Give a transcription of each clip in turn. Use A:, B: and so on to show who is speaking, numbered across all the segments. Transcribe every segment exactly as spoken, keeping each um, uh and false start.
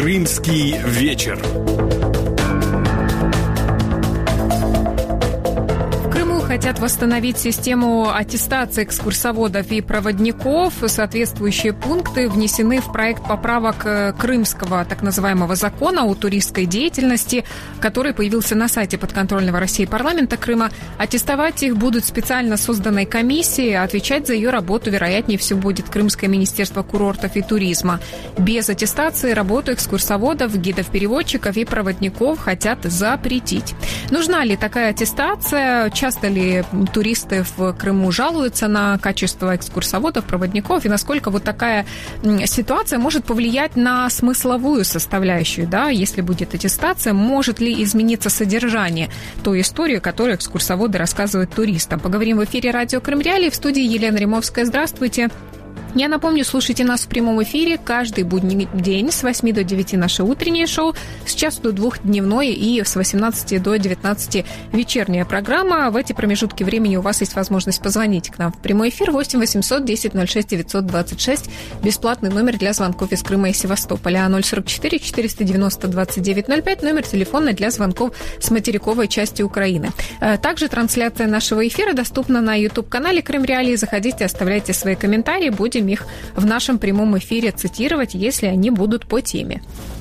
A: Крымский вечер.
B: Хотят восстановить систему аттестации экскурсоводов и проводников. Соответствующие пункты внесены в проект поправок крымского так называемого закона о туристской деятельности, который появился на сайте подконтрольного России парламента Крыма. Аттестовать их будут специально созданной комиссии, а отвечать за ее работу, вероятнее всего, будет Крымское министерство курортов и туризма. Без аттестации работу экскурсоводов, гидов-переводчиков и проводников хотят запретить. Нужна ли такая аттестация? Часто ли туристы в Крыму жалуются на качество экскурсоводов, проводников, и насколько вот такая ситуация может повлиять на смысловую составляющую, да, если будет аттестация, может ли измениться содержание той истории, которую экскурсоводы рассказывают туристам. Поговорим в эфире радио Крым Реалии. В студии Елена Римовская. Здравствуйте. Я напомню, слушайте нас в прямом эфире каждый будний день с восьми до девяти наше утреннее шоу, с часу до двух дневное и с восемнадцати до девятнадцати вечерняя программа. В эти промежутки времени у вас есть возможность позвонить к нам в прямой эфир восемь восемьсот десять ноль шесть девятьсот двадцать шесть, бесплатный номер для звонков из Крыма и Севастополя, а ноль сорок четыре четыреста девяносто двадцать девять ноль пять, номер телефона для звонков с материковой части Украины. Также трансляция нашего эфира доступна на YouTube-канале Крым Реалии. Заходите, оставляйте свои комментарии, будем их в нашем прямом эфире цитировать, если они будут по теме.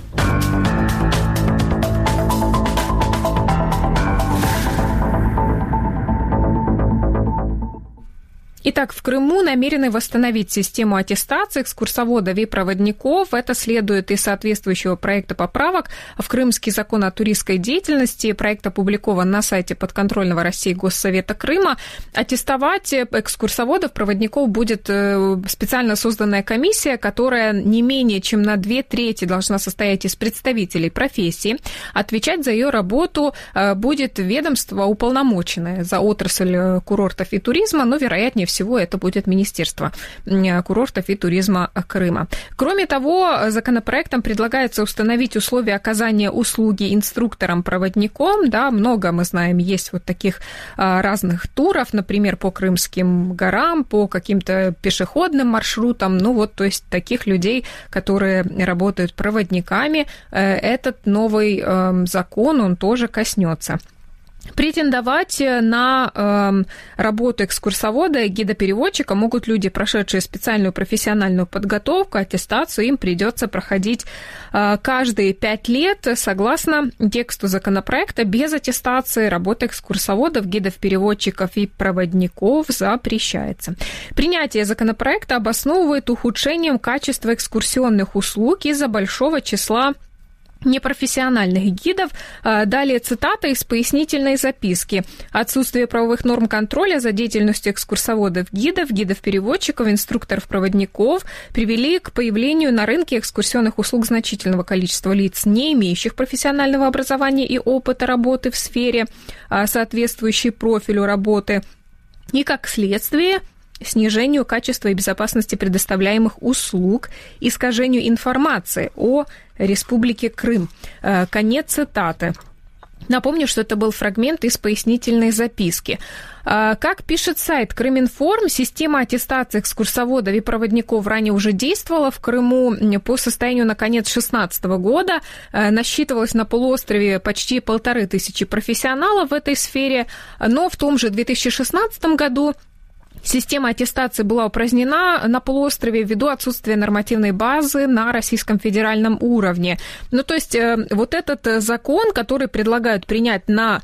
B: Итак, в Крыму намерены восстановить систему аттестации экскурсоводов и проводников. Это следует из соответствующего проекта поправок в Крымский закон о туристской деятельности. Проект опубликован на сайте подконтрольного России Госсовета Крыма. Аттестовать экскурсоводов, проводников будет специально созданная комиссия, которая не менее чем на две трети должна состоять из представителей профессии. Отвечать за ее работу будет ведомство, уполномоченное за отрасль курортов и туризма, но, вероятнее всего, всего это будет Министерство курортов и туризма Крыма. Кроме того, законопроектом предлагается установить условия оказания услуги инструкторам-проводникам. Да, много, мы знаем, есть вот таких разных туров, например, по Крымским горам, по каким-то пешеходным маршрутам. Ну вот, то есть таких людей, которые работают проводниками, этот новый закон, он тоже коснется. Претендовать на э, работу экскурсовода и гида-переводчика могут люди, прошедшие специальную профессиональную подготовку, аттестацию. Им придется проходить э, каждые пять лет. Согласно тексту законопроекта, без аттестации работа экскурсоводов, гидов-переводчиков и проводников запрещается. Принятие законопроекта обосновывает ухудшением качества экскурсионных услуг из-за большого числа непрофессиональных гидов. Далее цитата из пояснительной записки. Отсутствие правовых норм контроля за деятельностью экскурсоводов, гидов, гидов-переводчиков, инструкторов-проводников привели к появлению на рынке экскурсионных услуг значительного количества лиц, не имеющих профессионального образования и опыта работы в сфере, соответствующей профилю работы, и, как следствие, снижению качества и безопасности предоставляемых услуг, искажению информации о Республике Крым. Конец цитаты. Напомню, что это был фрагмент из пояснительной записки. Как пишет сайт Крыминформ, система аттестации экскурсоводов и проводников ранее уже действовала в Крыму. По состоянию на конец две тысячи шестнадцатого года насчитывалось на полуострове почти полторы тысячи профессионалов в этой сфере, но в том же две тысячи шестнадцатом году система аттестации была упразднена на полуострове ввиду отсутствия нормативной базы на российском федеральном уровне. Ну, то есть вот этот закон, который предлагают принять на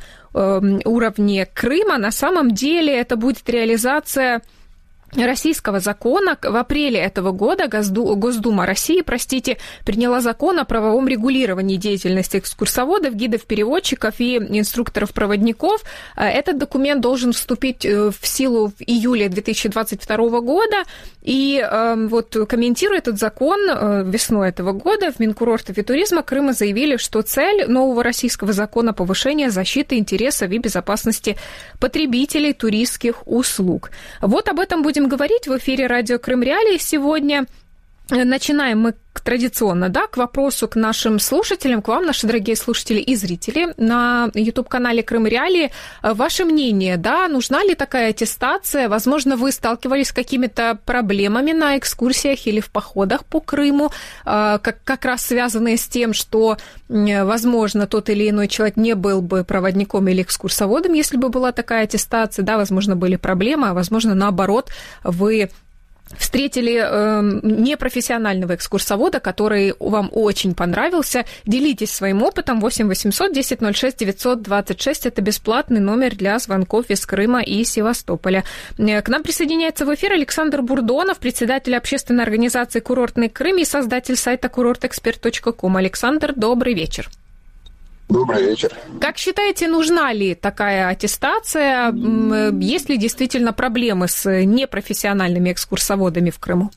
B: уровне Крыма, на самом деле это будет реализация российского закона. В апреле этого года Госдума России, простите, приняла закон о правовом регулировании деятельности экскурсоводов, гидов-переводчиков и инструкторов-проводников. Этот документ должен вступить в силу в июле две тысячи двадцать второго года. И вот, комментируя этот закон, весной этого года в Минкурортов и туризма Крыма заявили, что цель нового российского закона — повышение защиты интересов и безопасности потребителей туристских услуг. Вот об этом будем говорить в эфире радио Крым Реалии сегодня. начинаем мы традиционно, да, к вопросу к нашим слушателям, к вам, наши дорогие слушатели и зрители на YouTube-канале Крым Реалии. Ваше мнение, да, нужна ли такая аттестация? Возможно, вы сталкивались с какими-то проблемами на экскурсиях или в походах по Крыму, как, как раз связанные с тем, что, возможно, тот или иной человек не был бы проводником или экскурсоводом, если бы была такая аттестация, да, возможно, были проблемы, а возможно, наоборот, вы встретили э, непрофессионального экскурсовода, который вам очень понравился. Делитесь своим опытом. восемь восемьсот десять ноль шесть девятьсот двадцать шесть. Это бесплатный номер для звонков из Крыма и Севастополя. К нам присоединяется в эфир Александр Бурдонов, председатель общественной организации «Курортный Крым» и создатель сайта курорт эксперт точка ком. Александр, добрый вечер.
A: Добрый вечер.
B: Как считаете, нужна ли такая аттестация? Есть ли действительно проблемы с непрофессиональными экскурсоводами в Крыму?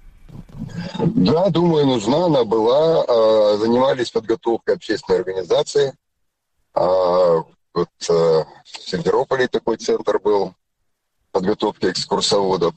A: Да, думаю, нужна. Она была. Занимались подготовкой общественной организации. Вот в Симферополе такой центр был подготовки экскурсоводов.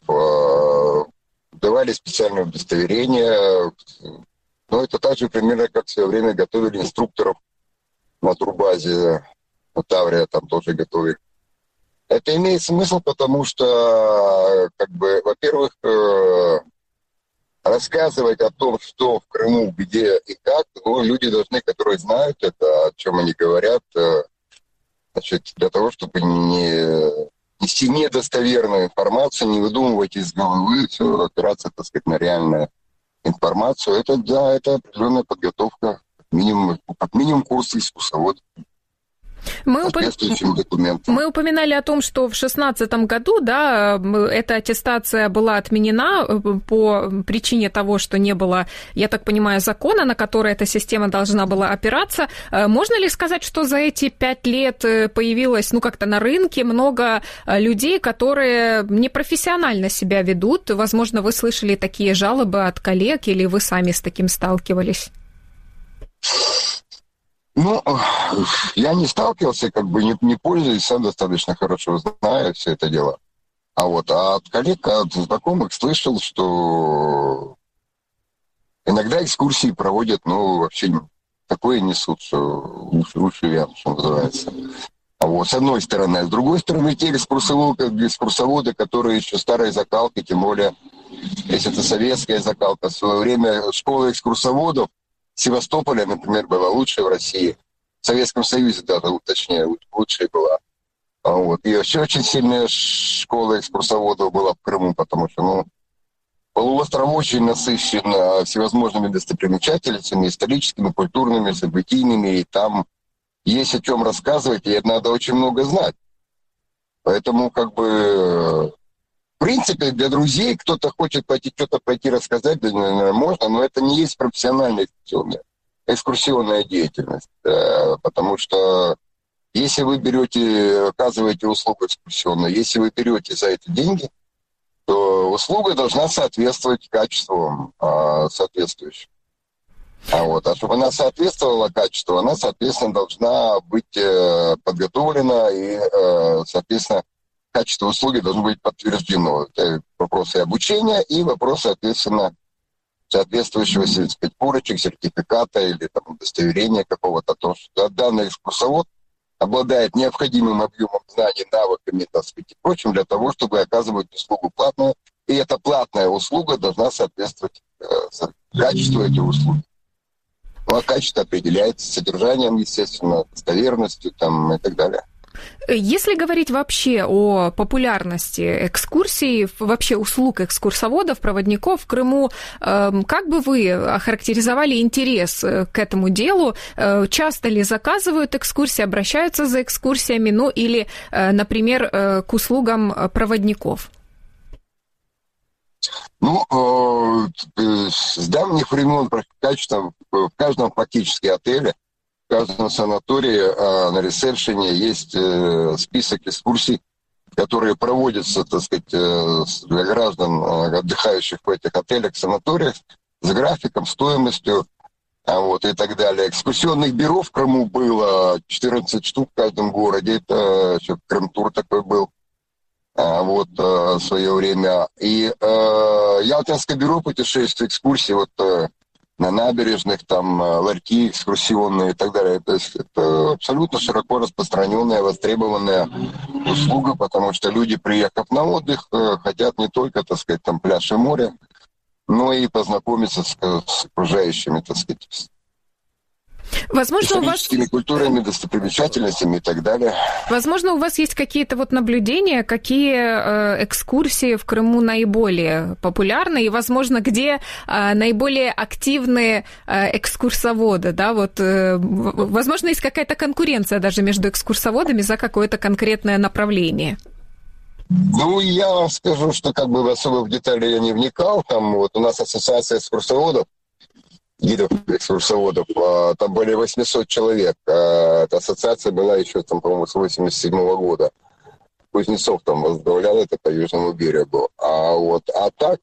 A: Давали специальное удостоверение. Но это так же примерно, как в свое время готовили инструкторов на турбазе, на Таврия там тоже готовили. Это имеет смысл, потому что, как бы, во-первых, э, рассказывать о том, что в Крыму, где и как, ну, люди должны, которые знают это, о чем они говорят, э, значит, для того, чтобы не нести недостоверную информацию, не выдумывать из головы, все опираться, так сказать, на реальную информацию. Это, да, это определенная подготовка. Минимум, как минимум курсы экскурсовода.
B: Мы, уп... Мы упоминали о том, что в две тысячи шестнадцатом году, да, эта аттестация была отменена по причине того, что не было, я так понимаю, закона, на который эта система должна была опираться. Можно ли сказать, что за эти пять лет появилось, ну, как-то на рынке много людей, которые непрофессионально себя ведут? Возможно, вы слышали такие жалобы от коллег или вы сами с таким сталкивались?
A: Ну, я не сталкивался, как бы не, не пользуюсь, сам достаточно хорошо знаю все это дело. А вот а от коллег, от знакомых слышал, что иногда экскурсии проводят, ну, вообще такое несут, что лучше вян, что называется. А вот с одной стороны. А с другой стороны, те экскурсоводы, экскурсоводы, которые еще старой закалки, тем более, если это советская закалка, в свое время школа экскурсоводов Севастополя, например, была лучшая в России. В Советском Союзе, да, точнее, лучшая была. Вот. И вообще очень сильная школа экскурсоводов была в Крыму, потому что, ну, полуостров очень насыщен всевозможными достопримечательностями, историческими, культурными, событийными, и там есть о чем рассказывать, и надо очень много знать. Поэтому, как бы, в принципе, для друзей кто-то хочет пойти, что-то пойти рассказать, да, наверное, можно, но это не есть профессиональная экскурсионная, экскурсионная деятельность. Да, потому что если вы берете, оказываете услугу экскурсионную, если вы берете за это деньги, то услуга должна соответствовать качеству а, соответствующим. А, вот, а чтобы она соответствовала качеству, она, соответственно, должна быть э, подготовлена и, э, соответственно, качество услуги должно быть подтверждено. Это вопросы обучения и вопросы, соответственно, соответствующего, так сказать, корочек, сертификата или там, удостоверения какого-то. То, что данный экскурсовод обладает необходимым объемом знаний, навыками, так сказать, и прочим, для того, чтобы оказывать услугу платную. И эта платная услуга должна соответствовать э, качеству этой услуги. Ну, а качество определяется содержанием, естественно, достоверностью там, и так далее.
B: Если говорить вообще о популярности экскурсий, вообще услуг экскурсоводов, проводников в Крыму, как бы вы охарактеризовали интерес к этому делу? Часто ли заказывают экскурсии, обращаются за экскурсиями, ну или, например, к услугам проводников?
A: Ну, с давних времен практически в каждом практически отеле, в каждом санатории а, на ресепшене есть э, список экскурсий, которые проводятся, так сказать, э, для граждан, э, отдыхающих в этих отелях, санаториях, с графиком, стоимостью, а, вот, и так далее. Экскурсионных бюро в Крыму было четырнадцать штук в каждом городе. Это еще Крымтур такой был. вот, в свое время. И э, Ялтинское бюро путешествий, экскурсии, вот, э, на набережных, там, ларьки экскурсионные и так далее. То есть это абсолютно широко распространенная, востребованная услуга, потому что люди, приехав на отдых, хотят не только, так сказать, там, пляж и море, но и познакомиться с, с окружающими, так сказать,
B: возможно,
A: историческими
B: у вас...
A: культурами, достопримечательностями и так далее.
B: Возможно, у вас есть какие-то вот наблюдения, какие э, экскурсии в Крыму наиболее популярны, и, возможно, где э, наиболее активные э, экскурсоводы, да, вот, э, возможно, есть какая-то конкуренция даже между экскурсоводами за какое-то конкретное направление.
A: Ну, я вам скажу, что как бы особо в детали я не вникал. Там вот у нас ассоциация экскурсоводов, гидов экскурсоводов, там более восемьсот человек. Эта ассоциация была еще, там, по-моему, с восемьдесят седьмого года. Кузнецов там возглавлял это по Южному берегу. А, вот, а так,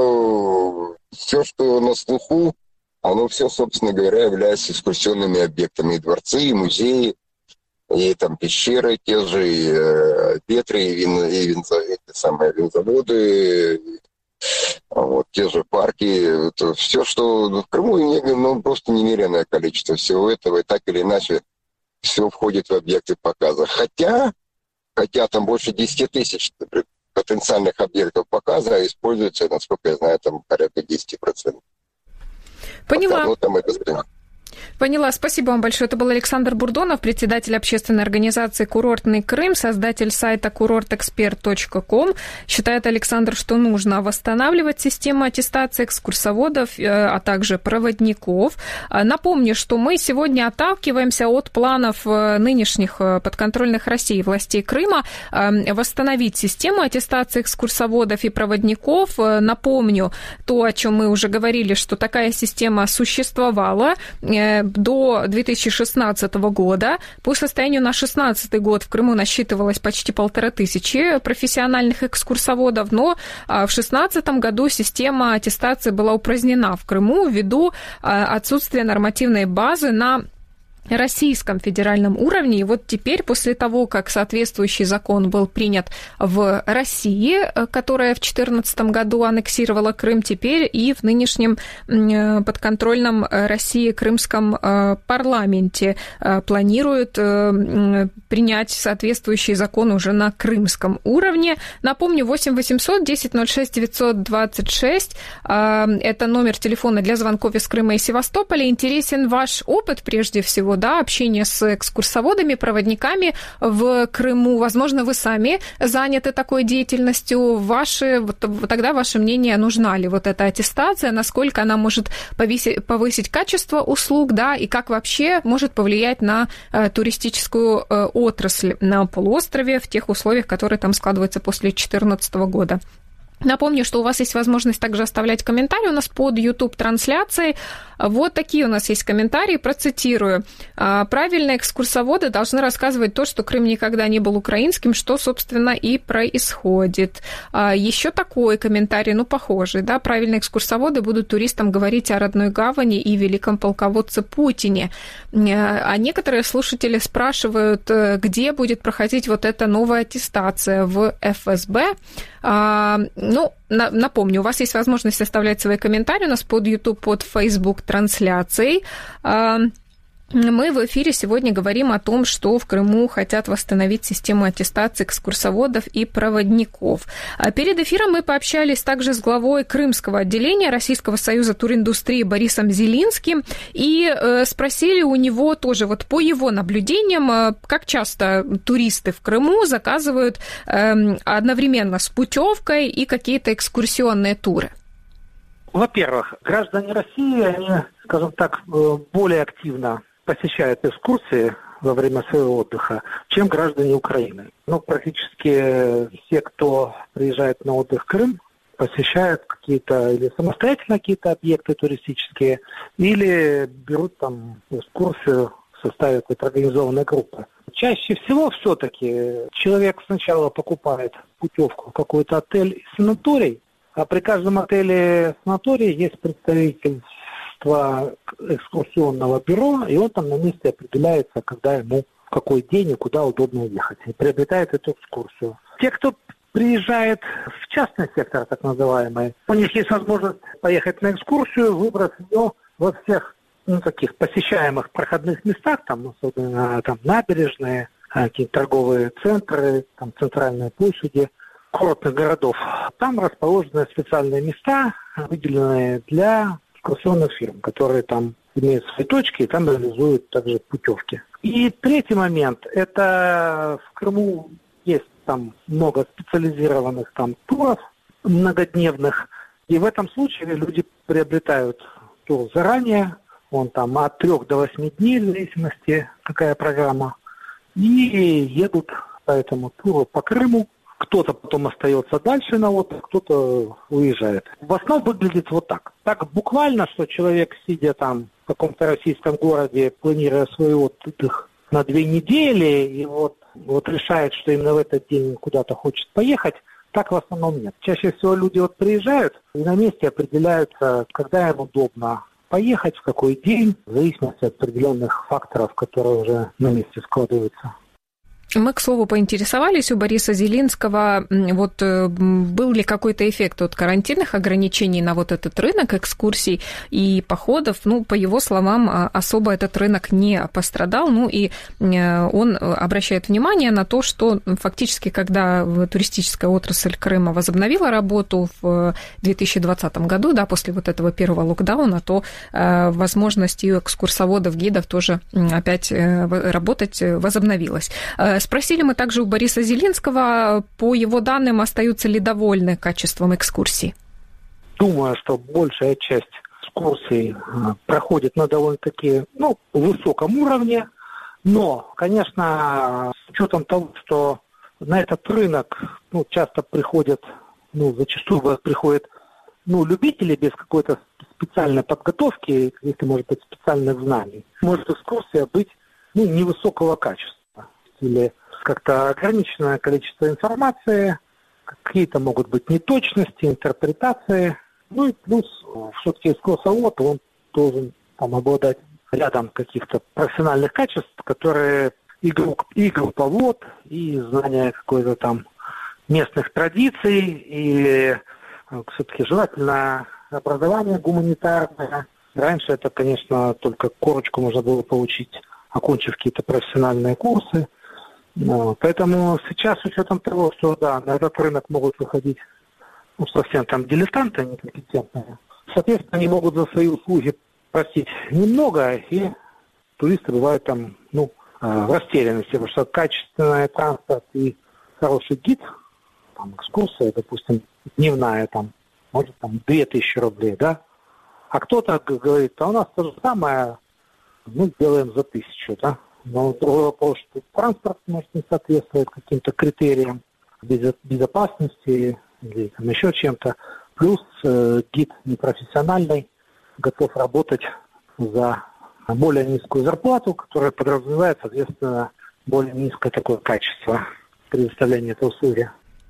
A: все, что на слуху, оно все, собственно говоря, является экскурсионными объектами. И дворцы, и музеи, и там пещеры те же, и э, Петры, и, вин, и винза, эти самые винзаводы, и, вот, те же парки. Это все, что в Крыму, ну, просто немеренное количество всего этого, и так или иначе все входит в объекты показа. Хотя, хотя там больше десять тысяч потенциальных объектов показа, а используется, насколько я знаю, там порядка десять процентов.
B: Поняла.
A: Пока, ну, там это
B: Поняла. Спасибо вам большое. Это был Александр Бурдонов, председатель общественной организации «Курортный Крым», создатель сайта курорт эксперт точка ком. Считает Александр, что нужно восстанавливать систему аттестации экскурсоводов, а также проводников. Напомню, что мы сегодня отталкиваемся от планов нынешних подконтрольных России властей Крыма восстановить систему аттестации экскурсоводов и проводников. Напомню то, о чем мы уже говорили, что такая система существовала до две тысячи шестнадцатого года. По состоянию на две тысячи шестнадцатый год в Крыму насчитывалось почти полторы тысячи профессиональных экскурсоводов, но в две тысячи шестнадцатом году система аттестации была упразднена в Крыму ввиду отсутствия нормативной базы на российском федеральном уровне. И вот теперь, после того, как соответствующий закон был принят в России, которая в две тысячи четырнадцатом году аннексировала Крым, теперь и в нынешнем подконтрольном России крымском парламенте планируют принять соответствующий закон уже на крымском уровне. Напомню, восемь восемьсот десять ноль шесть девятьсот двадцать шесть это номер телефона для звонков из Крыма и Севастополя. Интересен ваш опыт, прежде всего, да, общение с экскурсоводами, проводниками в Крыму. Возможно, вы сами заняты такой деятельностью. Ваши, вот, тогда ваше мнение, нужна ли вот эта аттестация, насколько она может повысить, повысить качество услуг, да, и как вообще может повлиять на э, туристическую э, отрасль на полуострове в тех условиях, которые там складываются после две тысячи четырнадцатого года. Напомню, что у вас есть возможность также оставлять комментарии у нас под YouTube-трансляцией. Вот такие у нас есть комментарии, процитирую. Правильно, экскурсоводы должны рассказывать то, что Крым никогда не был украинским, что, собственно, и происходит. Еще такой комментарий, ну, похожий, да, правильно, экскурсоводы будут туристам говорить о родной гавани и великом полководце Путине. А некоторые слушатели спрашивают, где будет проходить вот эта новая аттестация в эф эс бэ. Ну, напомню, у вас есть возможность оставлять свои комментарии у нас под YouTube, под Facebook трансляцией. Мы в эфире сегодня говорим о том, что в Крыму хотят восстановить систему аттестации экскурсоводов и проводников. Перед эфиром мы пообщались также с главой крымского отделения Российского союза туриндустрии Борисом Зелинским и спросили у него тоже вот по его наблюдениям, как часто туристы в Крыму заказывают одновременно с путевкой и какие-то экскурсионные туры.
C: Во-первых, граждане России, они, скажем так, более активно посещают экскурсии во время своего отдыха, чем граждане Украины. Ну, практически все, кто приезжает на отдых в Крым, посещают какие-то или самостоятельно какие-то объекты туристические, или берут там экскурсию в составе какой-то организованной группы. Чаще всего все-таки человек сначала покупает путевку в какой-то отель и санаторий, а при каждом отеле санатории есть представитель экскурсионного бюро, и он там на месте определяется, когда ему, в какой день и куда удобно ехать, и приобретает эту экскурсию. Те, кто приезжает в частный сектор, так называемый. У них есть возможность поехать на экскурсию, выбрать ее во всех ну, таких посещаемых проходных местах, там, особенно там, набережные, какие-то торговые центры, там, центральные площади крупных городов. Там расположены специальные места, выделенные для экскурсионных фирм, которые там имеют свои точки и там реализуют также путевки. И третий момент, это в Крыму есть там много специализированных там туров многодневных, и в этом случае люди приобретают тур заранее, он там от трех до восьми дней, в зависимости, какая программа, и едут по этому туру по Крыму. Кто-то потом остается дальше на отдых, кто-то уезжает. В основном выглядит вот так. Так буквально, что человек, сидя там в каком-то российском городе, планируя свой отдых на две недели, и вот, вот решает, что именно в этот день куда-то хочет поехать, так в основном нет. Чаще всего люди вот приезжают и на месте определяются, когда им удобно поехать, в какой день, в зависимости от определенных факторов, которые уже на месте складываются.
B: Мы, к слову, поинтересовались у Бориса Зелинского, вот был ли какой-то эффект от карантинных ограничений на вот этот рынок экскурсий и походов. Ну, по его словам, особо этот рынок не пострадал. Ну, и он обращает внимание на то, что фактически, когда туристическая отрасль Крыма возобновила работу в две тысячи двадцатом году, да, после вот этого первого локдауна, то возможность ее экскурсоводов, гидов тоже опять работать возобновилась. Спросили мы также у Бориса Зелинского, по его данным, остаются ли довольны качеством экскурсий?
C: Думаю, что большая часть экскурсий проходит на довольно-таки ну, высоком уровне, но, конечно, с учетом того, что на этот рынок ну, часто приходят, ну, зачастую приходят ну, любители без какой-то специальной подготовки, если, может быть, специальных знаний, может экскурсия быть ну, невысокого качества. Или как-то ограниченное количество информации, какие-то могут быть неточности, интерпретации. Ну и плюс все-таки экскурсовод, он должен там обладать рядом каких-то профессиональных качеств, которые и, групп, и групповод, и знание какой-то там местных традиций, и все-таки желательно образование гуманитарное. Раньше это, конечно, только корочку можно было получить, окончив какие-то профессиональные курсы. Ну, поэтому сейчас, с учетом того, что да, на этот рынок могут выходить ну, совсем там дилетанты, некомпетентные, соответственно, они могут за свои услуги просить немного, и туристы бывают там ну, в растерянности, потому что качественный транспорт и хороший гид, там, экскурсия, допустим, дневная, там, может, там, две тысячи рублей, да, а кто-то говорит, а у нас то же самое, мы делаем за тысячу, да. Но другой вопрос, что транспорт может не соответствовать каким-то критериям безопасности или там, еще чем-то. Плюс э, гид непрофессиональный, готов работать за более низкую зарплату, которая подразумевает, соответственно, более низкое такое качество предоставления этой услуги.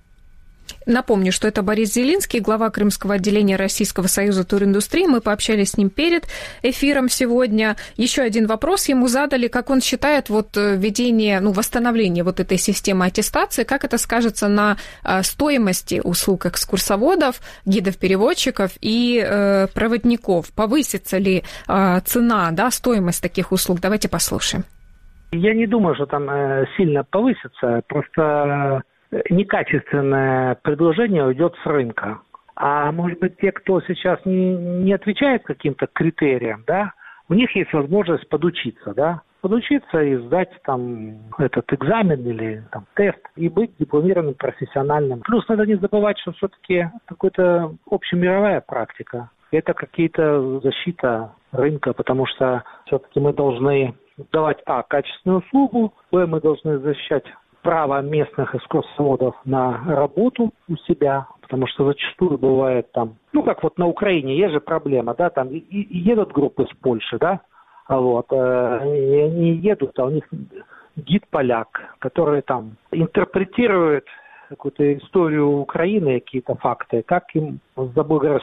B: Напомню, что это Борис Зелинский, глава Крымского отделения Российского союза туриндустрии. Мы пообщались с ним перед эфиром сегодня. Еще один вопрос ему задали, как он считает вот введение, ну, восстановление вот этой системы аттестации, как это скажется на стоимости услуг экскурсоводов, гидов-переводчиков и э, проводников. Повысится ли э, цена, да, стоимость таких услуг? Давайте послушаем.
C: Я не думаю, что там э, сильно повысится, просто некачественное предложение уйдет с рынка. А может быть, те, кто сейчас не, не отвечает каким-то критериям, да, у них есть возможность подучиться, да, подучиться и сдать там этот экзамен или там тест и быть дипломированным профессиональным. Плюс надо не забывать, что все-таки какая-то общемировая практика. Это какие-то защита рынка, потому что все-таки мы должны давать, а, качественную услугу, б, мы должны защищать право местных экскурсоводов на работу у себя, потому что зачастую бывает там, ну как вот на Украине есть же проблема, да, там и, и едут группы с Польши, да, вот, э, и они едут, а у них гид-поляк, который там интерпретирует какую-то историю Украины, какие-то факты, как им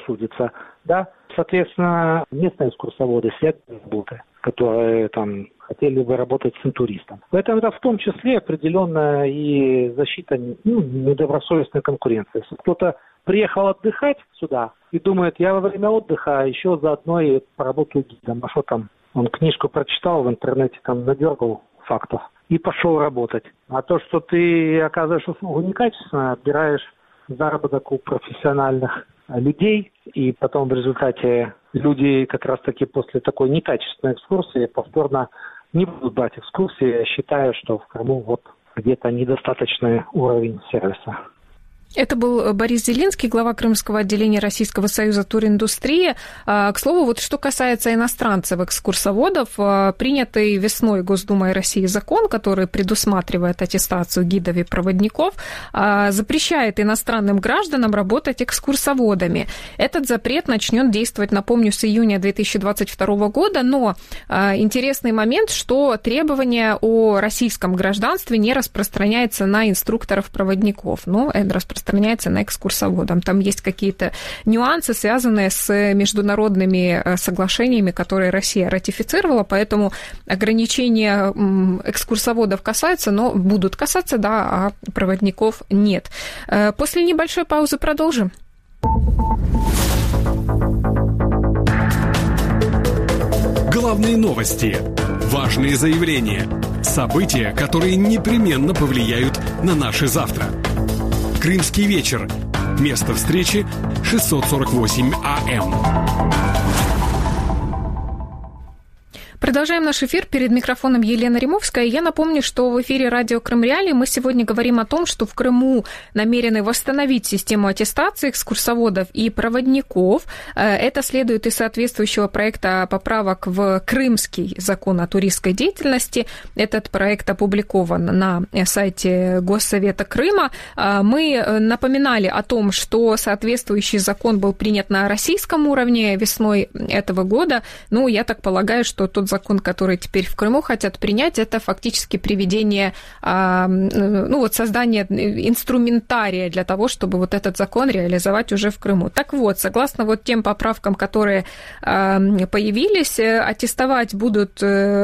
C: заблагорассудится, да, соответственно, местные экскурсоводы сидят в работе, которые там хотели бы работать с интуристом. Поэтому это в том числе определенная и защита, ну, недобросовестной конкуренции. Если кто-то приехал отдыхать сюда и думает, я во время отдыха еще заодно и поработаю гидом. А что там? Он книжку прочитал в интернете, там надергал фактов и пошел работать. А то, что ты оказываешь услугу некачественно, отбираешь заработок у профессиональных людей, и потом в результате люди как раз-таки после такой некачественной экскурсии повторно не будут брать экскурсии, считая, что в Крыму вот где-то недостаточный уровень сервиса.
B: Это был Борис Зелинский, глава Крымского отделения Российского союза туриндустрии. К слову, вот что касается иностранцев, экскурсоводов, принятый весной Госдумой России закон, который предусматривает аттестацию гидов и проводников, запрещает иностранным гражданам работать экскурсоводами. Этот запрет начнет действовать, напомню, с июня две тысячи двадцать второго года, но интересный момент, что требование о российском гражданстве не распространяется на инструкторов-проводников, но это распространяется распространяется на экскурсоводам. Там есть какие-то нюансы, связанные с международными соглашениями, которые Россия ратифицировала, поэтому ограничения экскурсоводов касаются, но будут касаться, да, а проводников нет. После небольшой паузы продолжим.
D: Главные новости, важные заявления, события, которые непременно повлияют на наше завтра. Крымский вечер. Место встречи шестьсот сорок восемь АМ.
B: Продолжаем наш эфир. Перед микрофоном Елена Римовская. Я напомню, что в эфире радио Крым Реалии мы сегодня говорим о том, что в Крыму намерены восстановить систему аттестации экскурсоводов и проводников. Это следует из соответствующего проекта поправок в Крымский закон о туристской деятельности. Этот проект опубликован на сайте Госсовета Крыма. Мы напоминали о том, что соответствующий закон был принят на российском уровне весной этого года. Ну, я так полагаю, что тот закон, который теперь в Крыму хотят принять, это фактически приведение, ну вот создание инструментария для того, чтобы вот этот закон реализовать уже в Крыму. Так вот, согласно вот тем поправкам, которые появились, аттестовать будут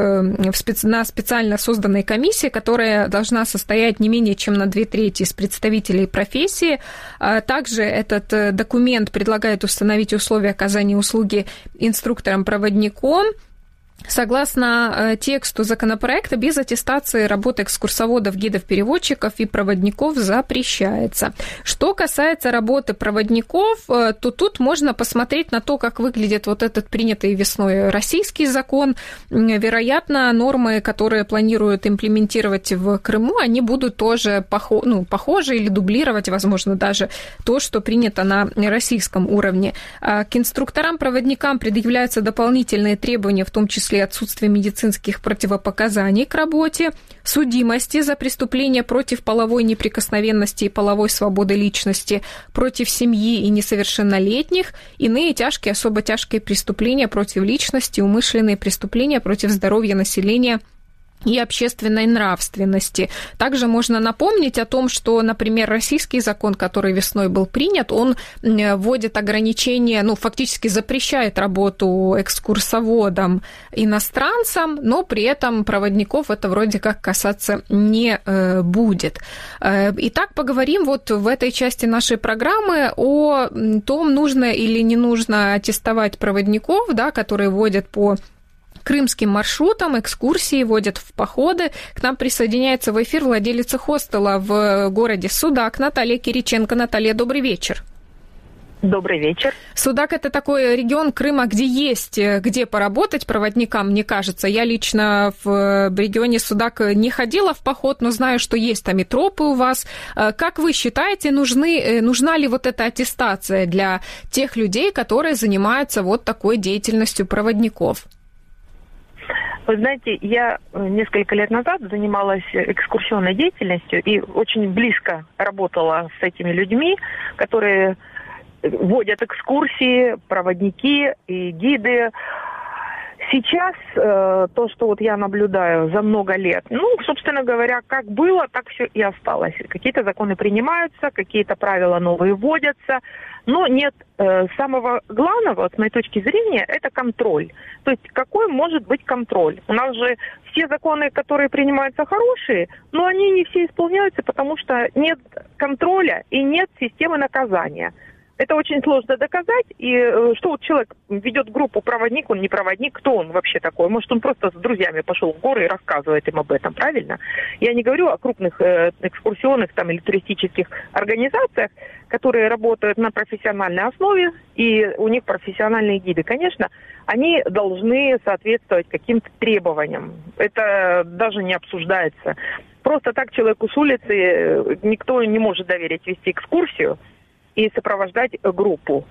B: на специально созданной комиссии, которая должна состоять не менее чем на две трети из представителей профессии. Также этот документ предлагает установить условия оказания услуги инструкторам-проводником. Согласно тексту законопроекта, без аттестации работы экскурсоводов, гидов, переводчиков и проводников запрещается. Что касается работы проводников, то тут можно посмотреть на то, как выглядит вот этот принятый весной российский закон. Вероятно, нормы, которые планируют имплементировать в Крыму, они будут тоже похо- ну, похожи или дублировать, возможно, даже то, что принято на российском уровне. К инструкторам-проводникам предъявляются дополнительные требования, в том числе отсутствие медицинских противопоказаний к работе, судимости за преступления против половой неприкосновенности и половой свободы личности, против семьи и несовершеннолетних, иные тяжкие, особо тяжкие преступления против личности, умышленные преступления против здоровья населения и общественной нравственности. Также можно напомнить о том, что, например, российский закон, который весной был принят, он вводит ограничения, ну, фактически запрещает работу экскурсоводам иностранцам, но при этом проводников это вроде как касаться не будет. Итак, поговорим вот в этой части нашей программы о том, нужно или не нужно аттестовать проводников, да, которые водят по крымским маршрутам, экскурсии, водят в походы. К нам присоединяется в эфир владелица хостела в городе Судак Наталья Кириченко. Наталья, добрый вечер.
E: Добрый вечер.
B: Судак – это такой регион Крыма, где есть где поработать проводникам, мне кажется. Я лично в регионе Судак не ходила в поход, но знаю, что есть там и тропы у вас. Как вы считаете, нужны, нужна ли вот эта аттестация для тех людей, которые занимаются вот такой деятельностью проводников?
E: Вы знаете, я несколько лет назад занималась экскурсионной деятельностью и очень близко работала с этими людьми, которые водят экскурсии, проводники и гиды. Сейчас э, то, что вот я наблюдаю за много лет, ну, собственно говоря, как было, так все и осталось. Какие-то законы принимаются, какие-то правила новые вводятся, но нет э, самого главного, с моей точки зрения, это контроль. То есть какой может быть контроль? У нас же все законы, которые принимаются, хорошие, но они не все исполняются, потому что нет контроля и нет системы наказания. Это очень сложно доказать. И что вот человек ведет группу, проводник, он не проводник, кто он вообще такой? Может, он просто с друзьями пошел в горы и рассказывает им об этом, правильно? Я не говорю о крупных э, экскурсионных там, или туристических организациях, которые работают на профессиональной основе, и у них профессиональные гиды. Конечно, они должны соответствовать каким-то требованиям. Это даже не обсуждается. Просто так человеку с улицы никто не может доверить вести экскурсию и сопровождать группу.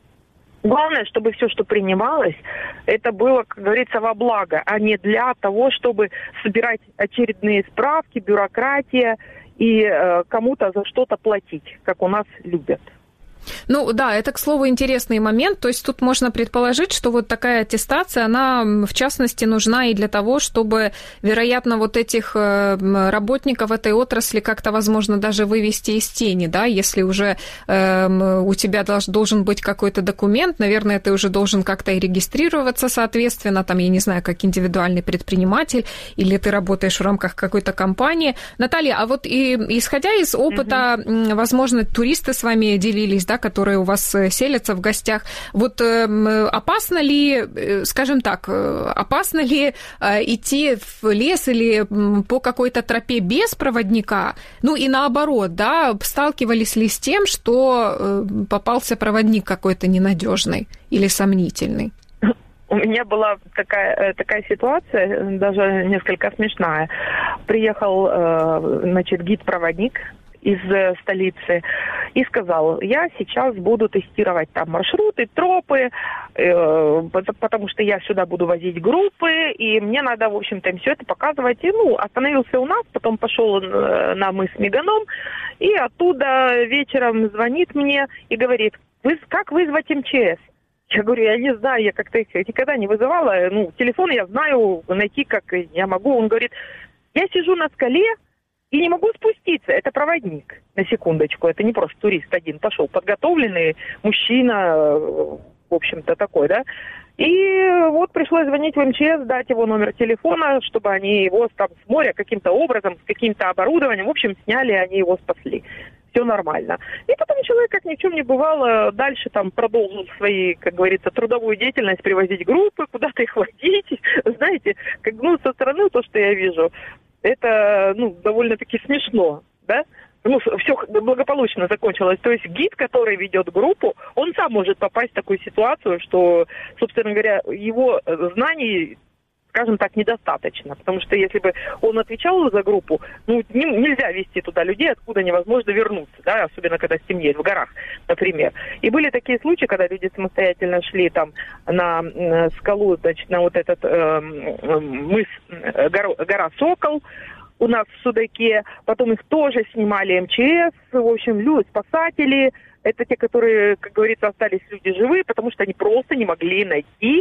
E: Главное, чтобы все, что принималось, это было, как говорится, во благо, а не для того, чтобы собирать очередные справки, бюрократия и э, кому-то за что-то платить, как у нас любят.
B: Ну да, это, к слову, интересный момент. То есть тут можно предположить, что вот такая аттестация, она, в частности, нужна и для того, чтобы, вероятно, вот этих работников этой отрасли как-то, возможно, даже вывести из тени, да, если уже э, у тебя должен быть какой-то документ, наверное, ты уже должен как-то и регистрироваться, соответственно, там, я не знаю, как индивидуальный предприниматель, или ты работаешь в рамках какой-то компании. Наталья, а вот и, исходя из опыта, угу. возможно, туристы с вами делились, да, которые у вас селятся в гостях. Вот э, опасно ли, скажем так, опасно ли э, идти в лес или по какой-то тропе без проводника? Ну и наоборот, да, сталкивались ли с тем, что э, попался проводник какой-то ненадежный или сомнительный?
E: У меня была такая, такая ситуация, даже несколько смешная. Приехал, э, значит, гид-проводник из столицы и сказал: я сейчас буду тестировать там маршруты, тропы, э, потому что я сюда буду возить группы, и мне надо, в общем-то, им все это показывать. И, ну, остановился у нас, потом пошел на мыс Меганом, и оттуда вечером звонит мне и говорит: Вы, как вызвать эм че эс? Я говорю: я не знаю, я как-то их никогда не вызывала, ну, телефон я знаю найти, как я могу. Он говорит: я сижу на скале и не могу спуститься. Это проводник, на секундочку. Это не просто турист один пошел, подготовленный мужчина, в общем-то, такой, да. И вот пришлось звонить в эм че эс, дать его номер телефона, чтобы они его там с моря каким-то образом, с каким-то оборудованием, в общем, сняли, они его спасли. Все нормально. И потом человек, как ни в чем не бывало, дальше там продолжил свои, как говорится, трудовую деятельность, привозить группы, куда-то их водить. Знаете, как, ну, со стороны то, что я вижу, это, ну, довольно-таки смешно, да? Ну, все благополучно закончилось. То есть гид, который ведет группу, он сам может попасть в такую ситуацию, что, собственно говоря, его знаний, скажем так, недостаточно. Потому что если бы он отвечал за группу, ну, не, нельзя везти туда людей, откуда невозможно вернуться, да, особенно когда стемнеет, в горах, например. И были такие случаи, когда люди самостоятельно шли там на, на скалу, значит, на вот этот э, мыс, гора, гора Сокол, у нас в Судаке, потом их тоже снимали эм че эс, в общем, люди, спасатели, это те, которые, как говорится, остались люди живые, потому что они просто не могли найти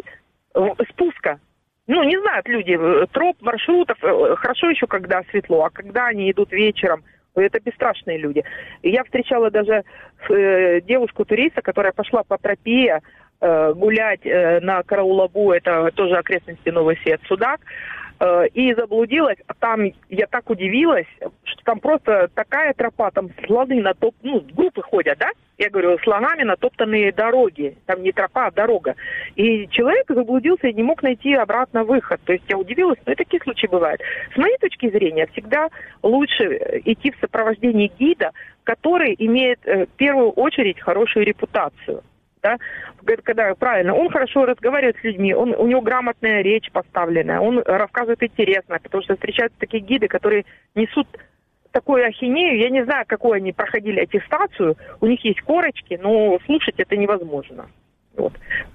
E: спуска. Ну, не знают люди троп, маршрутов, хорошо еще, когда светло, а когда они идут вечером, это бесстрашные люди. И я встречала даже э, девушку-туриста, которая пошла по тропе э, гулять э, на Караулабу, это тоже окрестности Новый Свет, Судак, э, и заблудилась. Там я так удивилась, что там просто такая тропа, там слоны на топ, ну, группы ходят, да? Я говорю, слонами натоптанные дороги. Там не тропа, а дорога. И человек заблудился и не мог найти обратно выход. То есть я удивилась, но и такие случаи бывают. С моей точки зрения, всегда лучше идти в сопровождении гида, который имеет в первую очередь хорошую репутацию. Да? Когда правильно, он хорошо разговаривает с людьми, он, у него грамотная речь поставленная, он рассказывает интересно, потому что встречаются такие гиды, которые несут такую ахинею, я не знаю, какую они проходили аттестацию, у них есть корочки, но слушать это невозможно. Вот.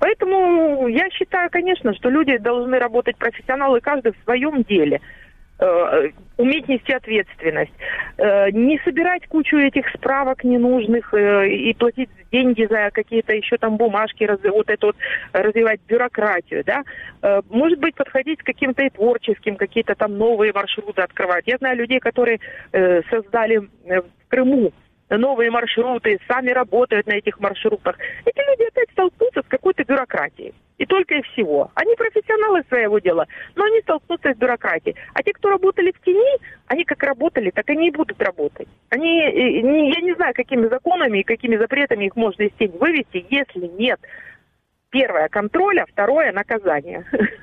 E: Поэтому я считаю, конечно, что люди должны работать профессионалы, каждый в своем деле. уметь нести ответственность, э, не собирать кучу этих справок ненужных э, и платить деньги за какие-то еще там бумажки, раз, вот это вот, развивать бюрократию, да. Э, может быть, подходить к каким-то и творческим, какие-то там новые маршруты открывать. Я знаю людей, которые э, создали в Крыму новые маршруты, сами работают на этих маршрутах. Эти люди опять столкнутся с какой-то бюрократией. И только и всего. Они профессионалы своего дела, но они столкнутся с бюрократией. А те, кто работали в тени, они как работали, так они и будут работать. Они, я не знаю, какими законами и какими запретами их можно из тени вывести, если нет, первое, контроля, второе, наказание.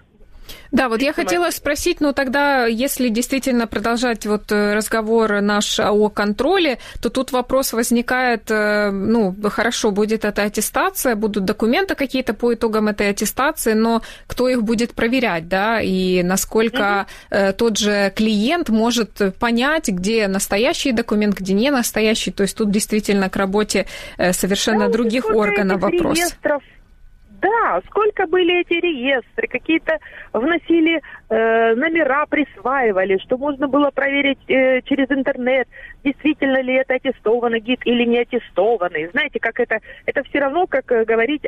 B: Да, вот я хотела спросить, ну тогда, если действительно продолжать вот разговор наш о контроле, то тут вопрос возникает, ну, хорошо, будет эта аттестация, будут документы какие-то по итогам этой аттестации, но кто их будет проверять, да, и насколько mm-hmm. тот же клиент может понять, где настоящий документ, где не настоящий, то есть тут действительно к работе совершенно да, других органов вопрос.
E: Реестров. Да, сколько были эти реестры, какие-то вносили э, номера, присваивали, что можно было проверить э, через интернет, действительно ли это аттестованный гид или не аттестованный. Знаете, как это, это все равно, как говорить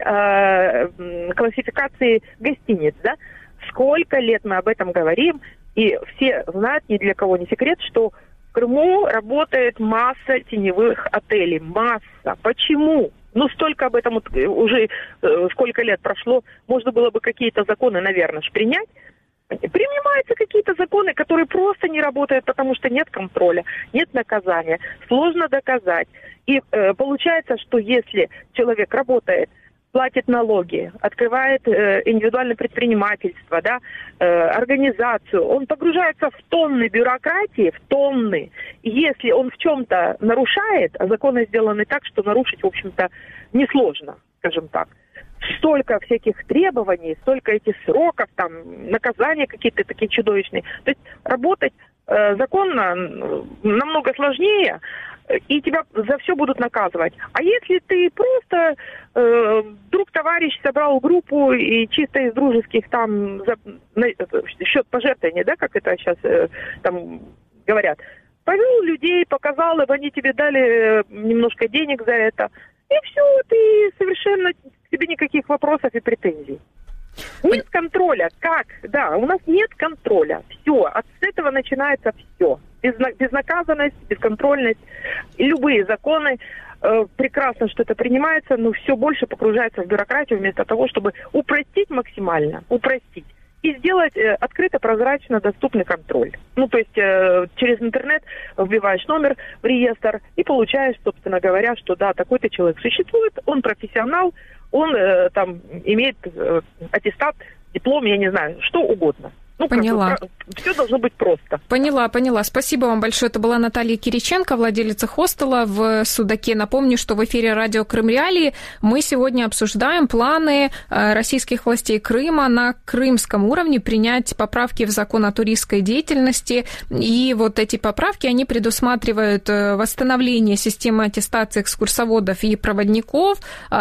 E: о э, классификации гостиниц, да? Сколько лет мы об этом говорим, и все знают, ни для кого не секрет, что в Крыму работает масса теневых отелей, масса. Почему? Ну, столько об этом уже, э, сколько лет прошло, можно было бы какие-то законы, наверное, принять. Принимаются какие-то законы, которые просто не работают, потому что нет контроля, нет наказания, сложно доказать. И э, получается, что если человек работает, платит налоги, открывает э, индивидуальное предпринимательство, да, э, организацию, он погружается в тонны бюрократии, в тонны. И если он в чем-то нарушает, а законы сделаны так, что нарушить, в общем-то, несложно, скажем так. Столько всяких требований, столько этих сроков, там, наказания какие-то такие чудовищные. То есть работать э, законно намного сложнее, и тебя за все будут наказывать. А если ты просто э, друг товарищ собрал группу и чисто из дружеских там за, на, счет пожертвования, да, как это сейчас э, там говорят, повел людей, показал им, они тебе дали немножко денег за это, и все, ты совершенно, к тебе никаких вопросов и претензий. Нет контроля. Как? Да, у нас нет контроля. Все. От этого начинается все. Безнаказанность, бесконтрольность. И любые законы, э, прекрасно, что это принимается, но все больше погружается в бюрократию вместо того, чтобы упростить максимально, упростить. И сделать э, открыто, прозрачно доступный контроль. Ну, то есть э, через интернет вбиваешь номер в реестр и получаешь, собственно говоря, что да, такой-то человек существует, он профессионал, он э, там имеет э, аттестат, диплом, я не знаю, что угодно. Ну,
B: поняла.
E: Как бы, все должно быть просто.
B: Поняла, поняла. Спасибо вам большое. Это была Наталья Кириченко, владелица хостела в Судаке. Напомню, что в эфире радио Крым Реалии мы сегодня обсуждаем планы российских властей Крыма на крымском уровне принять поправки в закон о туристской деятельности. И вот эти поправки, они предусматривают восстановление системы аттестации экскурсоводов и проводников.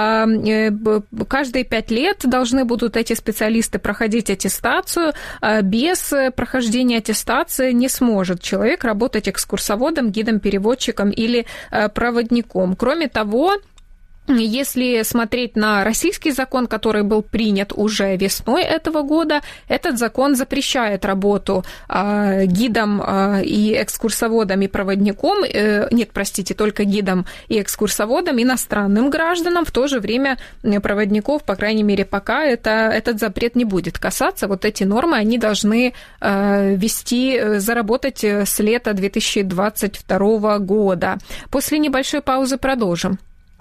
B: Каждые пять лет должны будут эти специалисты проходить аттестацию. Без прохождения аттестации не сможет человек работать экскурсоводом, гидом, переводчиком или проводником. Кроме того, если смотреть на российский закон, который был принят уже весной этого года, этот закон запрещает работу э, гидом э, и экскурсоводом и проводником, э, нет, простите, только гидом и экскурсоводом, иностранным гражданам, в то же время проводников, по крайней мере, пока это, этот запрет не будет касаться. Вот эти нормы, они должны э, вести, заработать с лета две тысячи двадцать второго года. После небольшой паузы продолжим.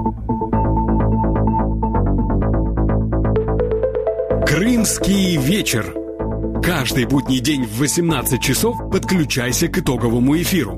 D: Крымский вечер. Каждый будний день в восемнадцать часов подключайся к итоговому эфиру.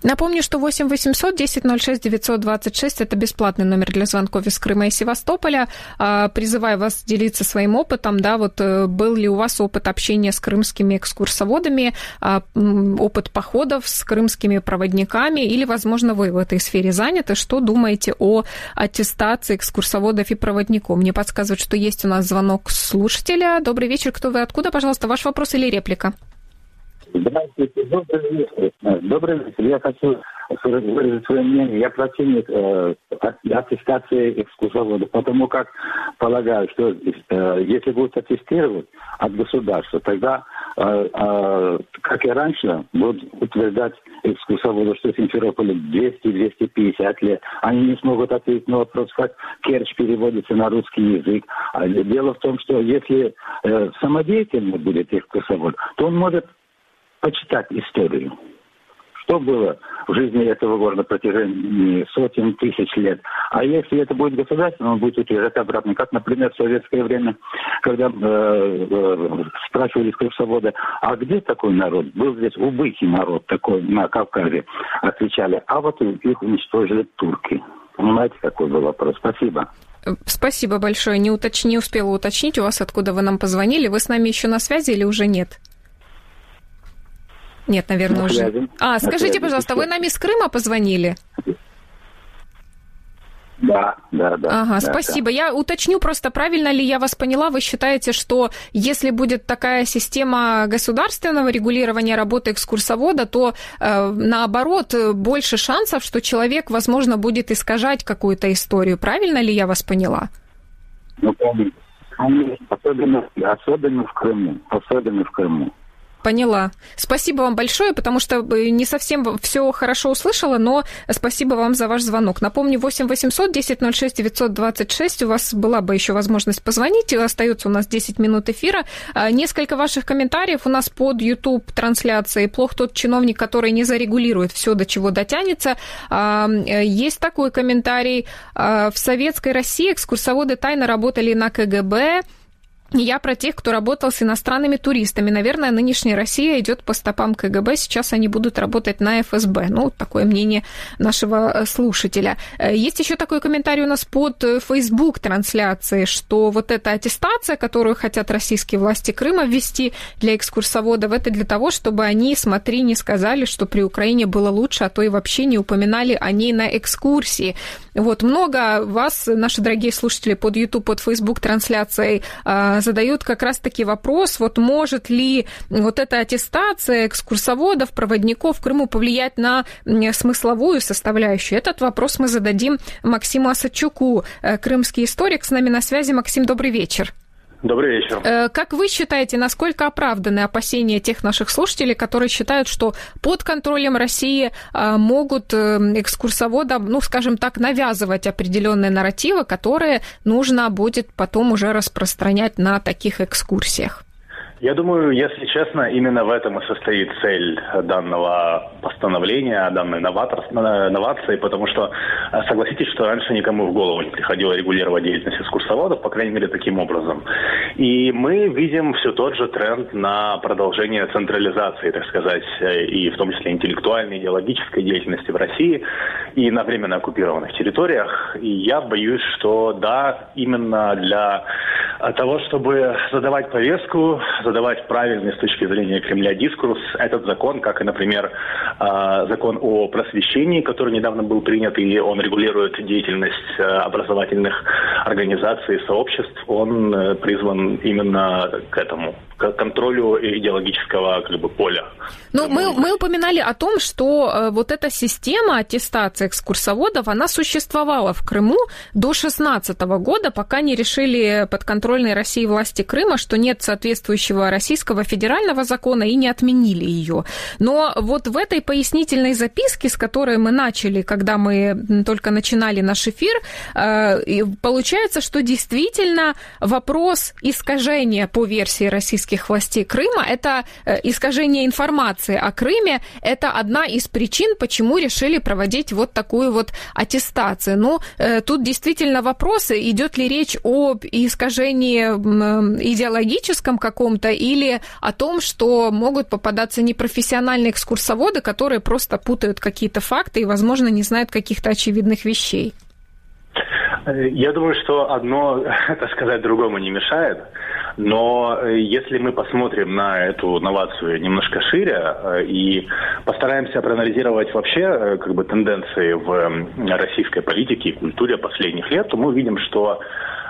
B: Напомню, что восемь восемьсот десять ноль шесть девятьсот двадцать шесть – это бесплатный номер для звонков из Крыма и Севастополя. Призываю вас делиться своим опытом. Да, вот был ли у вас опыт общения с крымскими экскурсоводами, опыт походов с крымскими проводниками, или, возможно, вы в этой сфере заняты? Что думаете о аттестации экскурсоводов и проводников? Мне подсказывают, что есть у нас звонок слушателя. Добрый вечер. Кто вы? Откуда? Пожалуйста, ваш вопрос или реплика?
F: Здравствуйте, добрый вечер. Добрый вечер. Я хочу выразить свое мнение. Я противник э, аттестации экскурсоводов, потому как полагаю, что э, если будут аттестировать от государства, тогда, э, э, как и раньше, будут утверждать экскурсоводов, что в Симферополе двести - двести пятьдесят лет. Они не смогут ответить на вопрос, как Керчь переводится на русский язык. Дело в том, что если э, самодеятельный будет экскурсовод, то он может почитать историю. Что было в жизни этого города на протяжении сотен тысяч лет. А если это будет государственно, он будет утверждать обратно. Как, например, в советское время, когда э, э, спрашивали экскурсоводы, а где такой народ? Был здесь убытый народ такой на Кавказе. Отвечали, а вот их уничтожили турки. Понимаете, какой был вопрос? Спасибо.
B: Спасибо большое. Не, уточ... не успела уточнить у вас, откуда вы нам позвонили. Вы с нами еще на связи или уже нет? Нет, наверное, уже. А, скажите, пожалуйста, вы нам из Крыма позвонили?
F: Да, да, да.
B: Ага,
F: да,
B: спасибо.
F: Да.
B: Я уточню просто, правильно ли я вас поняла, вы считаете, что если будет такая система государственного регулирования работы экскурсовода, то э, наоборот больше шансов, что человек, возможно, будет искажать какую-то историю. Правильно ли я вас поняла?
F: Ну, помните, особенно, особенно в Крыму, особенно в Крыму.
B: Поняла. Спасибо вам большое, потому что не совсем все хорошо услышала, но спасибо вам за ваш звонок. Напомню, восемь восемьсот десять ноль шесть девятьсот двадцать шесть. У вас была бы еще возможность позвонить. Остается у нас десять минут эфира. Несколько ваших комментариев у нас под YouTube-трансляцией. Плох тот чиновник, который не зарегулирует все, до чего дотянется. Есть такой комментарий. В Советской России экскурсоводы тайно работали на ка гэ бэ. Я про тех, кто работал с иностранными туристами. Наверное, нынешняя Россия идет по стопам ка гэ бэ. Сейчас они будут работать на эф эс бэ. Ну, такое мнение нашего слушателя. Есть еще такой комментарий у нас под Facebook-трансляцией, что вот эта аттестация, которую хотят российские власти Крыма ввести для экскурсоводов, это для того, чтобы они, смотри, не сказали, что при Украине было лучше, а то и вообще не упоминали о ней на экскурсии. Вот, много вас, наши дорогие слушатели, под YouTube, под Facebook-трансляцией задают как раз-таки вопрос, вот может ли вот эта аттестация экскурсоводов, проводников в Крыму повлиять на смысловую составляющую? Этот вопрос мы зададим Максиму Осадчуку, крымский историк. С нами на связи. Максим, добрый вечер.
G: Добрый вечер.
B: Как вы считаете, насколько оправданы опасения тех наших слушателей, которые считают, что под контролем России могут экскурсоводам, ну, скажем так, навязывать определенные нарративы, которые нужно будет потом уже распространять на таких экскурсиях?
G: Я думаю, если честно, именно в этом и состоит цель данного постановления, данной новации, потому что согласитесь, что раньше никому в голову не приходило регулировать деятельность экскурсоводов, по крайней мере, таким образом. И мы видим все тот же тренд на продолжение централизации, так сказать, и в том числе интеллектуальной, идеологической деятельности в России и на временно оккупированных территориях. И я боюсь, что да, именно для того, чтобы задавать повестку, задавать правильный с точки зрения Кремля дискурс, этот закон, как и, например, закон о просвещении, который недавно был принят, и он регулирует деятельность образовательных организаций и сообществ, он призван именно к этому, к контролю идеологического как бы поля.
B: Ну, мы, мы упоминали о том, что вот эта система аттестации экскурсоводов, она существовала в Крыму до шестнадцатого года, пока не решили подконтрольные России власти Крыма, что нет соответствующего российского федерального закона, и не отменили ее. Но вот в этой пояснительной записке, с которой мы начали, когда мы только начинали наш эфир, получается, что действительно вопрос искажения по версии российских властей Крыма, это искажение информации о Крыме, это одна из причин, почему решили проводить вот такую вот аттестацию. Ну, тут действительно вопрос, идет ли речь об искажении влиянии идеологическом каком-то или о том, что могут попадаться непрофессиональные экскурсоводы, которые просто путают какие-то факты и, возможно, не знают каких-то очевидных вещей?
G: Я думаю, что одно, так сказать, другому не мешает. Но если мы посмотрим на эту новацию немножко шире и постараемся проанализировать вообще как бы тенденции в российской политике и культуре последних лет, то мы увидим, что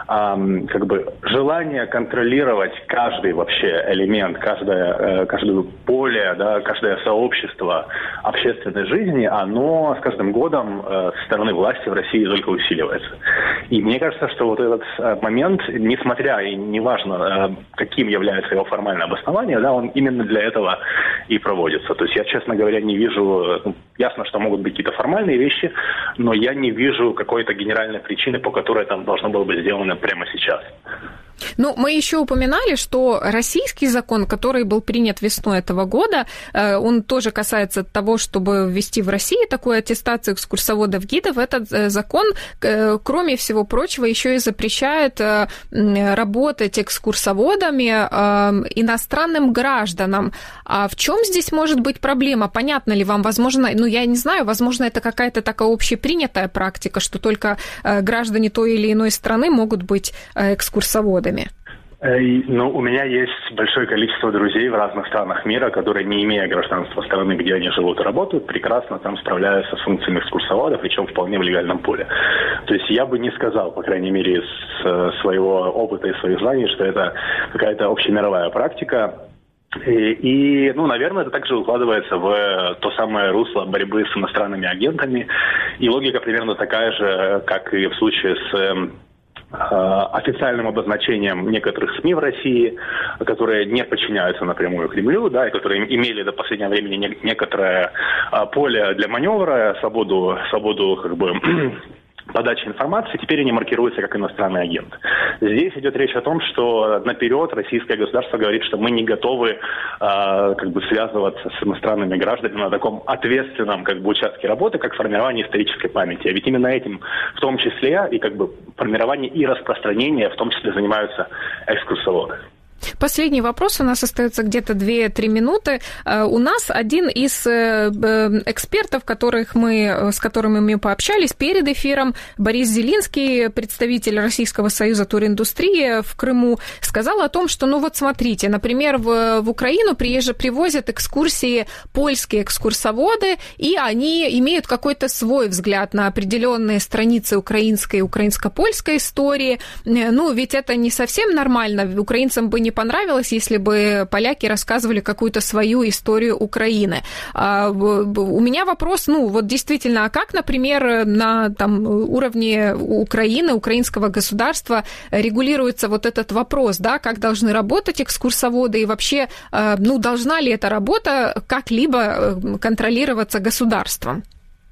G: как бы желание контролировать каждый вообще элемент, каждое, каждое поле, да, каждое сообщество общественной жизни, оно с каждым годом со стороны власти в России только усиливается. И мне кажется, что вот этот момент, несмотря и неважно, каким является его формальное обоснование, да, он именно для этого и проводится. То есть я, честно говоря, не вижу, ну, ясно, что могут быть какие-то формальные вещи, но я не вижу какой-то генеральной причины, по которой там должно было быть сделано прямо сейчас.
B: Ну, мы еще упоминали, что российский закон, который был принят весной этого года, он тоже касается того, чтобы ввести в России такую аттестацию экскурсоводов-гидов. Этот закон, кроме всего прочего, еще и запрещает работать экскурсоводами иностранным гражданам. А в чем здесь может быть проблема? Понятно ли вам? Возможно, ну, я не знаю, возможно, это какая-то такая общепринятая практика, что только граждане той или иной страны могут быть экскурсоводами.
G: Ну, у меня есть большое количество друзей в разных странах мира, которые, не имея гражданства страны, где они живут и работают, прекрасно там справляются с функциями экскурсовода, причем вполне в легальном поле. То есть я бы не сказал, по крайней мере, из своего опыта и своих знаний, что это какая-то общемировая практика. И, и, ну, наверное, это также укладывается в то самое русло борьбы с иностранными агентами. И логика примерно такая же, как и в случае с официальным обозначением некоторых СМИ в России, которые не подчиняются напрямую Кремлю, да, и которые имели до последнего времени некоторое поле для маневра, свободу, свободу как бы подачи информации, теперь они маркируются как иностранный агент. Здесь идет речь о том, что наперед российское государство говорит, что мы не готовы э, как бы связываться с иностранными гражданами на таком ответственном как бы участке работы, как формирование исторической памяти. А ведь именно этим в том числе и как бы формирование и распространение в том числе занимаются экскурсоводы.
B: Последний вопрос, у нас остается где-то две-три минуты. У нас один из экспертов, которых мы, с которыми мы пообщались перед эфиром, Борис Зелинский, представитель Российского союза туриндустрии в Крыму, сказал о том, что, ну вот смотрите, например, в, в Украину приезжие привозят экскурсии польские экскурсоводы, и они имеют какой-то свой взгляд на определенные страницы украинской, украинско-польской истории. Ну, ведь это не совсем нормально, украинцам бы не понравилось, если бы поляки рассказывали какую-то свою историю Украины. А, у меня вопрос, ну, вот действительно, а как, например, на там, уровне Украины, украинского государства регулируется вот этот вопрос, да, как должны работать экскурсоводы и вообще, ну, должна ли эта работа как-либо контролироваться государством?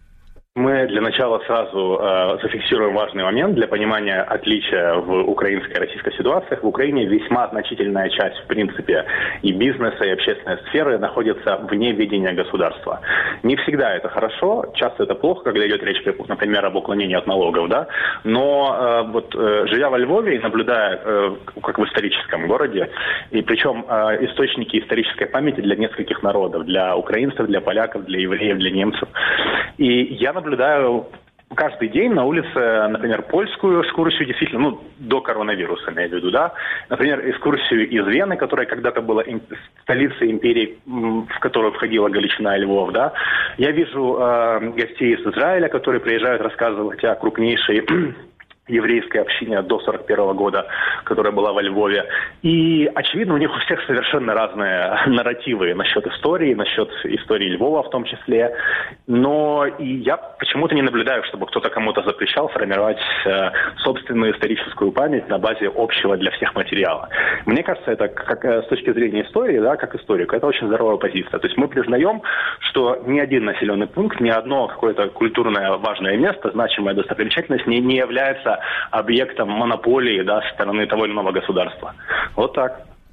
G: Мы для начала сразу э, зафиксируем важный момент для понимания отличия в украинской и российской ситуациях. В Украине весьма значительная часть, в принципе, и бизнеса, и общественной сферы находится вне ведения государства. Не всегда это хорошо, часто это плохо, когда идет речь, например, об уклонении от налогов, да. Но э, вот э, живя во Львове и наблюдая, э, как в историческом городе, и причем э, источники исторической памяти для нескольких народов, для украинцев, для поляков, для евреев, для немцев. И я наблюдаю наблюдаю каждый день на улице, например, польскую экскурсию, действительно, ну, до коронавируса, имею в виду, да, например, экскурсию из Вены, которая когда-то была столицей империи, в которую входила Галичина и Львов, да. Я вижу э, гостей из Израиля, которые приезжают рассказывать о крупнейшей еврейской общине до сорок первого года, которая была во Львове. И, очевидно, у них у всех совершенно разные нарративы насчет истории, насчет истории Львова в том числе. Но и я почему-то не наблюдаю, чтобы кто-то кому-то запрещал формировать э, собственную историческую память на базе общего для всех материала. Мне кажется, это как, э, с точки зрения истории, да, как историка, это очень здоровая позиция. То есть мы признаем, что ни один населенный пункт, ни одно какое-то культурное важное место, значимая достопримечательность не, не является объектом монополии, да, со стороны того или иного государства. Вот так.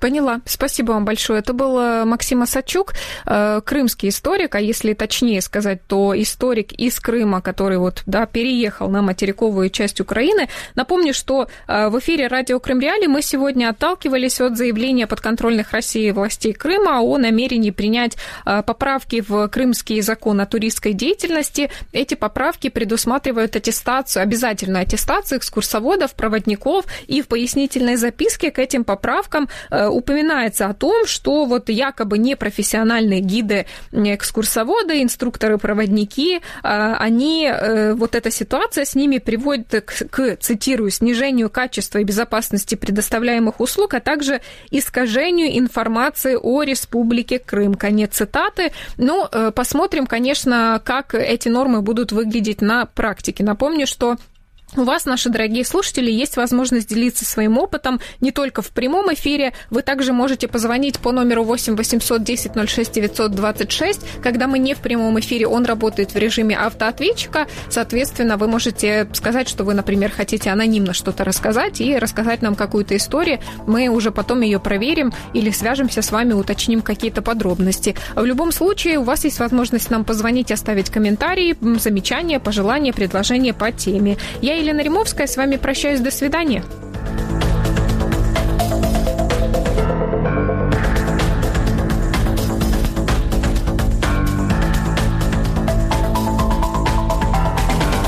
B: Поняла. Спасибо вам большое. Это был Максим Осадчук, крымский историк, а если точнее сказать, то историк из Крыма, который вот, да, переехал на материковую часть Украины. Напомню, что в эфире радио Крым Реалии мы сегодня отталкивались от заявления подконтрольных России властей Крыма о намерении принять поправки в крымский закон о туристской деятельности. Эти поправки предусматривают аттестацию, обязательную аттестацию экскурсоводов, проводников, и в пояснительной записке к этим поправкам упоминается о том, что вот якобы непрофессиональные гиды, экскурсоводы, инструкторы, проводники, они, вот эта ситуация с ними приводит к, к, цитирую, снижению качества и безопасности предоставляемых услуг, а также искажению информации о Республике Крым. Конец цитаты. Ну, посмотрим, конечно, как эти нормы будут выглядеть на практике. Напомню, что у вас, наши дорогие слушатели, есть возможность делиться своим опытом не только в прямом эфире. Вы также можете позвонить по номеру восемь восемьсот десять ноль шесть девятьсот двадцать шесть. Когда мы не в прямом эфире, он работает в режиме автоответчика. Соответственно, вы можете сказать, что вы, например, хотите анонимно что-то рассказать и рассказать нам какую-то историю. Мы уже потом ее проверим или свяжемся с вами, уточним какие-то подробности. В любом случае, у вас есть возможность нам позвонить, оставить комментарии, замечания, пожелания, предложения по теме. Я Елена Римовская, с вами прощаюсь, до свидания.